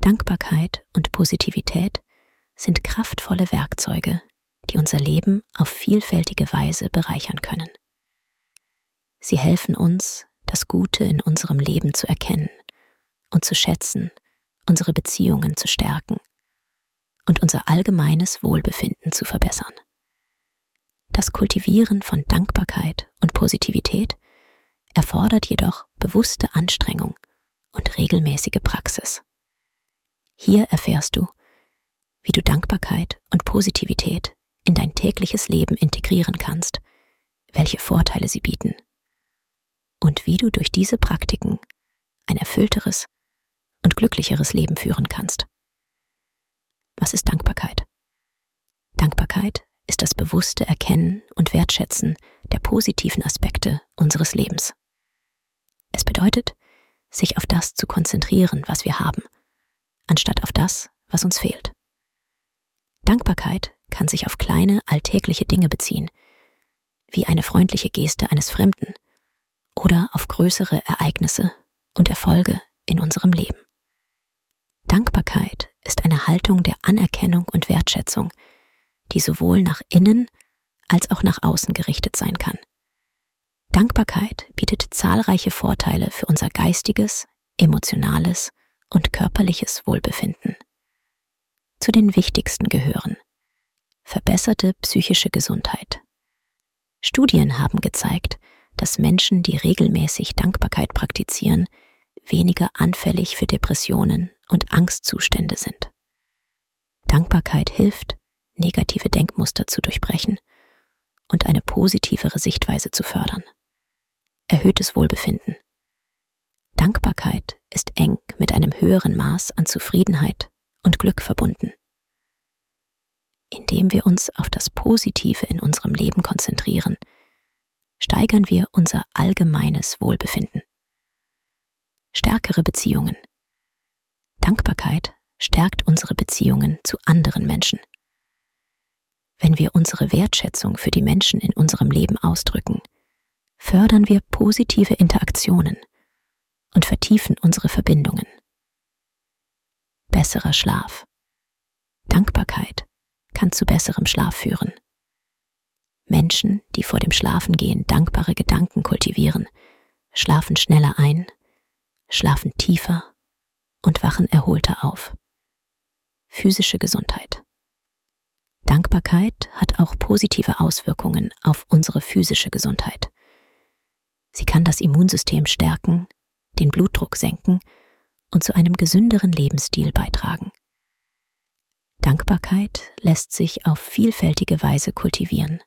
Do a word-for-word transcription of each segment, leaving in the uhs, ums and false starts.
Dankbarkeit und Positivität sind kraftvolle Werkzeuge, die unser Leben auf vielfältige Weise bereichern können. Sie helfen uns, das Gute in unserem Leben zu erkennen und zu schätzen, unsere Beziehungen zu stärken und unser allgemeines Wohlbefinden zu verbessern. Das Kultivieren von Dankbarkeit und Positivität erfordert jedoch bewusste Anstrengung und regelmäßige Praxis. Hier erfährst du, wie du Dankbarkeit und Positivität in dein tägliches Leben integrieren kannst, welche Vorteile sie bieten und wie du durch diese Praktiken ein erfüllteres und glücklicheres Leben führen kannst. Was ist Dankbarkeit? Dankbarkeit ist das bewusste Erkennen und Wertschätzen der positiven Aspekte unseres Lebens. Es bedeutet, sich auf das zu konzentrieren, was wir haben, anstatt auf das, was uns fehlt. Dankbarkeit kann sich auf kleine, alltägliche Dinge beziehen, wie eine freundliche Geste eines Fremden oder auf größere Ereignisse und Erfolge in unserem Leben. Dankbarkeit ist eine Haltung der Anerkennung und Wertschätzung, die sowohl nach innen als auch nach außen gerichtet sein kann. Dankbarkeit bietet zahlreiche Vorteile für unser geistiges, emotionales und körperliches Wohlbefinden. Zu den wichtigsten gehören verbesserte psychische Gesundheit. Studien haben gezeigt, dass Menschen, die regelmäßig Dankbarkeit praktizieren, weniger anfällig für Depressionen und Angstzustände sind. Dankbarkeit hilft, negative Denkmuster zu durchbrechen und eine positivere Sichtweise zu fördern. Erhöhtes Wohlbefinden. Dankbarkeit ist eng mit einem höheren Maß an Zufriedenheit und Glück verbunden. Indem wir uns auf das Positive in unserem Leben konzentrieren, steigern wir unser allgemeines Wohlbefinden. Stärkere Beziehungen. Dankbarkeit stärkt unsere Beziehungen zu anderen Menschen. Wenn wir unsere Wertschätzung für die Menschen in unserem Leben ausdrücken, fördern wir positive Interaktionen und vertiefen unsere Verbindungen. Besserer Schlaf. Dankbarkeit kann zu besserem Schlaf führen. Menschen, die vor dem Schlafengehen dankbare Gedanken kultivieren, schlafen schneller ein, schlafen tiefer und wachen erholter auf. Physische Gesundheit. Dankbarkeit hat auch positive Auswirkungen auf unsere physische Gesundheit. Sie kann das Immunsystem stärken, den Blutdruck senken und zu einem gesünderen Lebensstil beitragen. Dankbarkeit lässt sich auf vielfältige Weise kultivieren.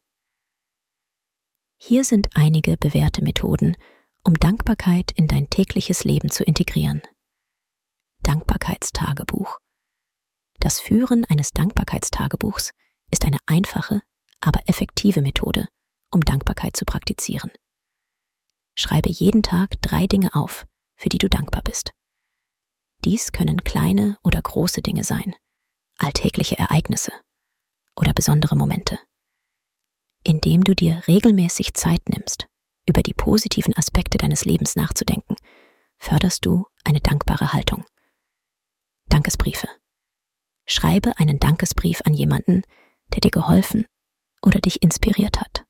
Hier sind einige bewährte Methoden, um Dankbarkeit in dein tägliches Leben zu integrieren. Dankbarkeitstagebuch. Das Führen eines Dankbarkeitstagebuchs ist eine einfache, aber effektive Methode, um Dankbarkeit zu praktizieren. Schreibe jeden Tag drei Dinge auf, für die du dankbar bist. Dies können kleine oder große Dinge sein, alltägliche Ereignisse oder besondere Momente. Indem du dir regelmäßig Zeit nimmst, über die positiven Aspekte deines Lebens nachzudenken, förderst du eine dankbare Haltung. Dankesbriefe. Schreibe einen Dankesbrief an jemanden, der dir geholfen oder dich inspiriert hat.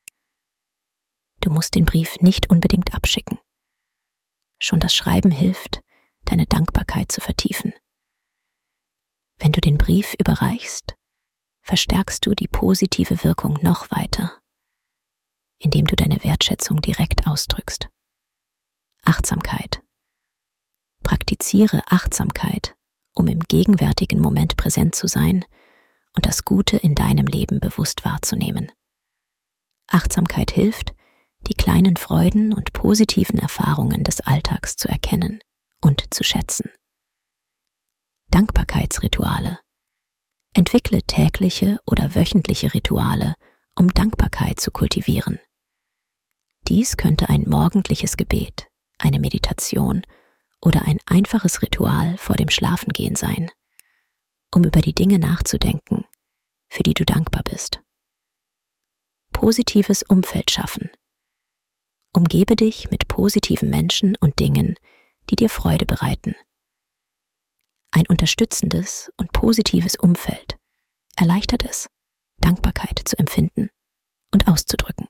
Du musst den Brief nicht unbedingt abschicken. Schon das Schreiben hilft, deine Dankbarkeit zu vertiefen. Wenn du den Brief überreichst, verstärkst du die positive Wirkung noch weiter, indem du deine Wertschätzung direkt ausdrückst. Achtsamkeit. Praktiziere Achtsamkeit, um im gegenwärtigen Moment präsent zu sein und das Gute in deinem Leben bewusst wahrzunehmen. Achtsamkeit hilft, die kleinen Freuden und positiven Erfahrungen des Alltags zu erkennen und zu schätzen. Dankbarkeitsrituale. Entwickle tägliche oder wöchentliche Rituale, um Dankbarkeit zu kultivieren. Dies könnte ein morgendliches Gebet, eine Meditation oder ein einfaches Ritual vor dem Schlafengehen sein, um über die Dinge nachzudenken, für die du dankbar bist. Positives Umfeld schaffen. Umgebe dich mit positiven Menschen und Dingen, die dir Freude bereiten. Ein unterstützendes und positives Umfeld erleichtert es, Dankbarkeit zu empfinden und auszudrücken.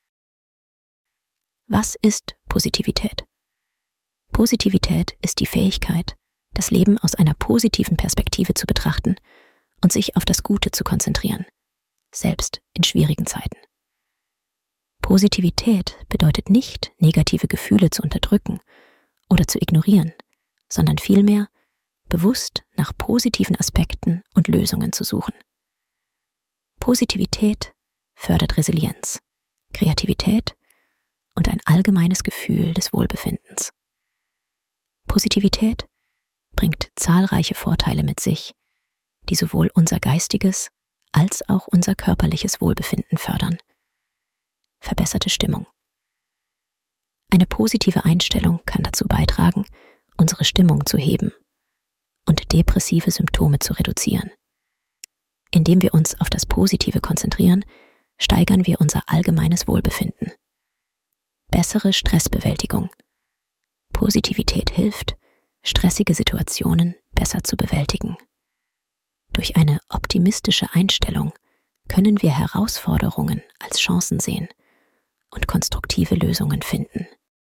Was ist Positivität? Positivität ist die Fähigkeit, das Leben aus einer positiven Perspektive zu betrachten und sich auf das Gute zu konzentrieren, selbst in schwierigen Zeiten. Positivität bedeutet nicht, negative Gefühle zu unterdrücken oder zu ignorieren, sondern vielmehr, bewusst nach positiven Aspekten und Lösungen zu suchen. Positivität fördert Resilienz, Kreativität und ein allgemeines Gefühl des Wohlbefindens. Positivität bringt zahlreiche Vorteile mit sich, die sowohl unser geistiges als auch unser körperliches Wohlbefinden fördern. Verbesserte Stimmung. Eine positive Einstellung kann dazu beitragen, unsere Stimmung zu heben und depressive Symptome zu reduzieren. Indem wir uns auf das Positive konzentrieren, steigern wir unser allgemeines Wohlbefinden. Bessere Stressbewältigung. Positivität hilft, stressige Situationen besser zu bewältigen. Durch eine optimistische Einstellung können wir Herausforderungen als Chancen sehen und konstruktive Lösungen finden.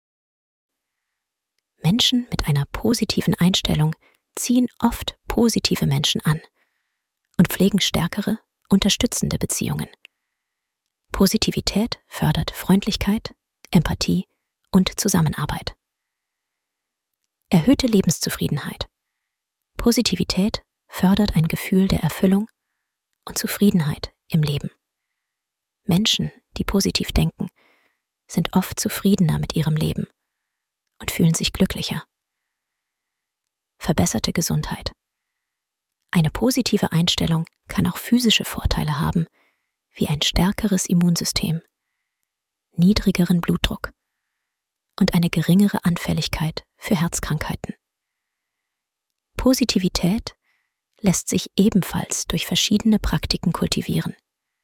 Menschen mit einer positiven Einstellung ziehen oft positive Menschen an und pflegen stärkere, unterstützende Beziehungen. Positivität fördert Freundlichkeit, Empathie und Zusammenarbeit. Erhöhte Lebenszufriedenheit. Positivität fördert ein Gefühl der Erfüllung und Zufriedenheit im Leben. Menschen, die positiv denken, sind oft zufriedener mit ihrem Leben und fühlen sich glücklicher. Verbesserte Gesundheit. Eine positive Einstellung kann auch physische Vorteile haben, wie ein stärkeres Immunsystem, niedrigeren Blutdruck und eine geringere Anfälligkeit für Herzkrankheiten. Positivität lässt sich ebenfalls durch verschiedene Praktiken kultivieren.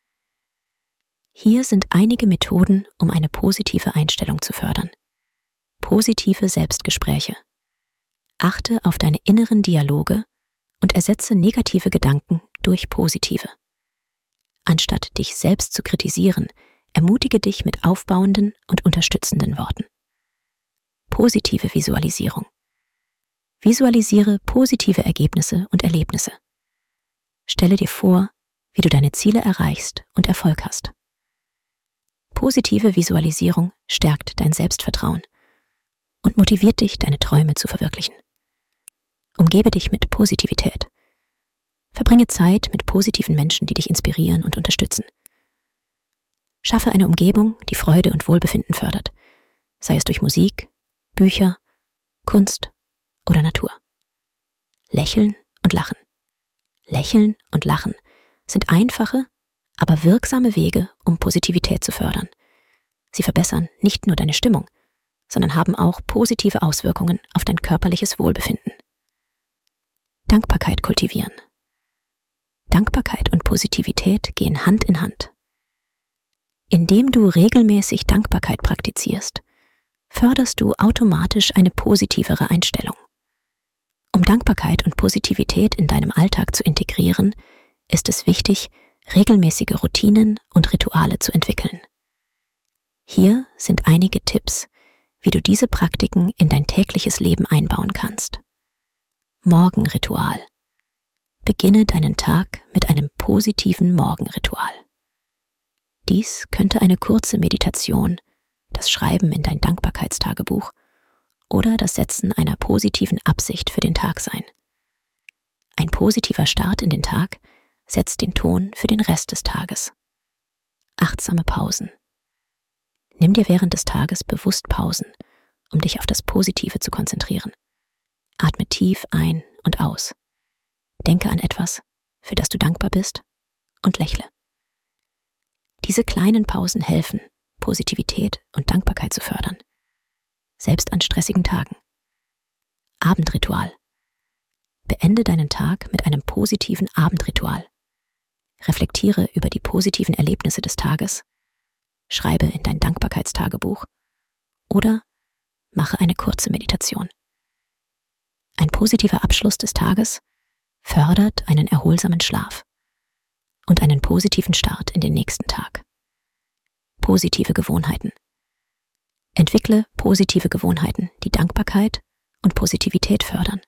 Hier sind einige Methoden, um eine positive Einstellung zu fördern. Positive Selbstgespräche. Achte auf deine inneren Dialoge und ersetze negative Gedanken durch positive. Anstatt dich selbst zu kritisieren, ermutige dich mit aufbauenden und unterstützenden Worten. Positive Visualisierung. Visualisiere positive Ergebnisse und Erlebnisse. Stelle dir vor, wie du deine Ziele erreichst und Erfolg hast. Positive Visualisierung stärkt dein Selbstvertrauen und motiviert dich, deine Träume zu verwirklichen. Umgebe dich mit Positivität. Verbringe Zeit mit positiven Menschen, die dich inspirieren und unterstützen. Schaffe eine Umgebung, die Freude und Wohlbefinden fördert, sei es durch Musik, Bücher, Kunst oder Natur. Lächeln und Lachen. Lächeln und Lachen sind einfache, aber wirksame Wege, um Positivität zu fördern. Sie verbessern nicht nur deine Stimmung, sondern haben auch positive Auswirkungen auf dein körperliches Wohlbefinden. Dankbarkeit kultivieren. Dankbarkeit und Positivität gehen Hand in Hand. Indem du regelmäßig Dankbarkeit praktizierst, förderst du automatisch eine positivere Einstellung. Um Dankbarkeit und Positivität in deinem Alltag zu integrieren, ist es wichtig, regelmäßige Routinen und Rituale zu entwickeln. Hier sind einige Tipps, wie du diese Praktiken in dein tägliches Leben einbauen kannst. Morgenritual. Beginne deinen Tag mit einem positiven Morgenritual. Dies könnte eine kurze Meditation, das Schreiben in dein Dankbarkeitstagebuch oder das Setzen einer positiven Absicht für den Tag sein. Ein positiver Start in den Tag setzt den Ton für den Rest des Tages. Achtsame Pausen. Nimm dir während des Tages bewusst Pausen, um dich auf das Positive zu konzentrieren. Atme tief ein und aus. Denke an etwas, für das du dankbar bist, und lächle. Diese kleinen Pausen helfen, Positivität und Dankbarkeit zu fördern, selbst an stressigen Tagen. Abendritual. Beende deinen Tag mit einem positiven Abendritual. Reflektiere über die positiven Erlebnisse des Tages, schreibe in dein Dankbarkeitstagebuch oder mache eine kurze Meditation. Ein positiver Abschluss des Tages fördert einen erholsamen Schlaf und einen positiven Start in den nächsten Tag. Positive Gewohnheiten. Entwickle positive Gewohnheiten, die Dankbarkeit und Positivität fördern.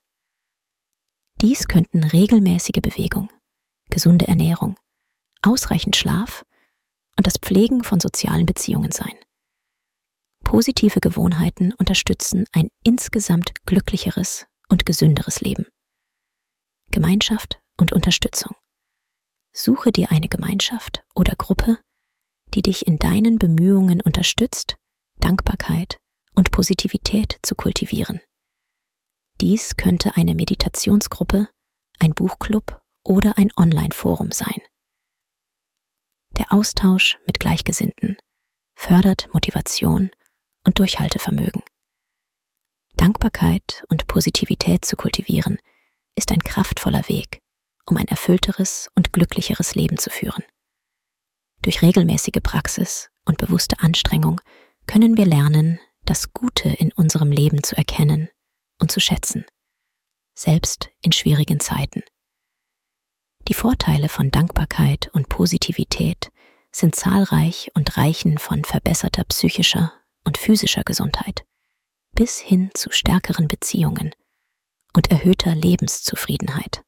Dies könnten regelmäßige Bewegung, gesunde Ernährung, ausreichend Schlaf und das Pflegen von sozialen Beziehungen sein. Positive Gewohnheiten unterstützen ein insgesamt glücklicheres und gesünderes Leben. Gemeinschaft und Unterstützung. Suche dir eine Gemeinschaft oder Gruppe, die dich in deinen Bemühungen unterstützt, Dankbarkeit und Positivität zu kultivieren. Dies könnte eine Meditationsgruppe, ein Buchclub oder ein Online-Forum sein. Der Austausch mit Gleichgesinnten fördert Motivation und Durchhaltevermögen. Dankbarkeit und Positivität zu kultivieren, ist ein kraftvoller Weg, um ein erfüllteres und glücklicheres Leben zu führen. Durch regelmäßige Praxis und bewusste Anstrengung können wir lernen, das Gute in unserem Leben zu erkennen und zu schätzen, selbst in schwierigen Zeiten. Die Vorteile von Dankbarkeit und Positivität sind zahlreich und reichen von verbesserter psychischer und physischer Gesundheit bis hin zu stärkeren Beziehungen und erhöhter Lebenszufriedenheit.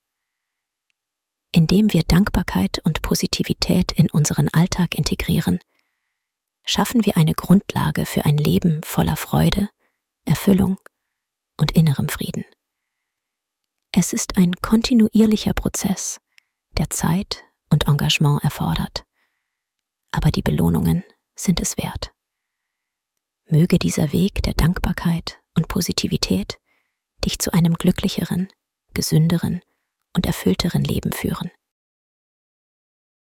Indem wir Dankbarkeit und Positivität in unseren Alltag integrieren, schaffen wir eine Grundlage für ein Leben voller Freude, Erfüllung und innerem Frieden. Es ist ein kontinuierlicher Prozess, der Zeit und Engagement erfordert, aber die Belohnungen sind es wert. Möge dieser Weg der Dankbarkeit und Positivität dich zu einem glücklicheren, gesünderen und erfüllteren Leben führen.